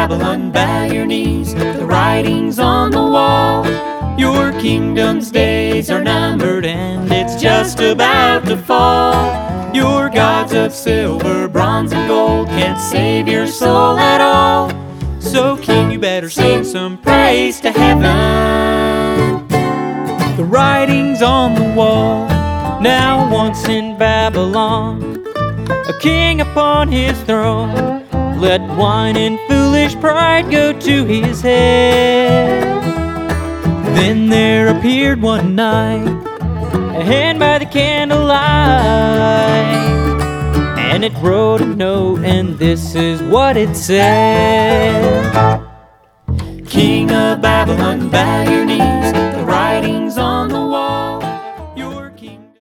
Babylon, bow your knees. The writing's on the wall. Your kingdom's days are numbered and it's just about to fall. Your gods of silver, bronze, and gold can't save your soul at all. So king, you better sing some praise to heaven. The writing's on the wall. Now once in Babylon, a king upon his throne, let wine and foolish pride go to his head. Then there appeared one night a hand by the candlelight, and it wrote a note, and this is what it said. King of Babylon, bow your knees. The writing's on the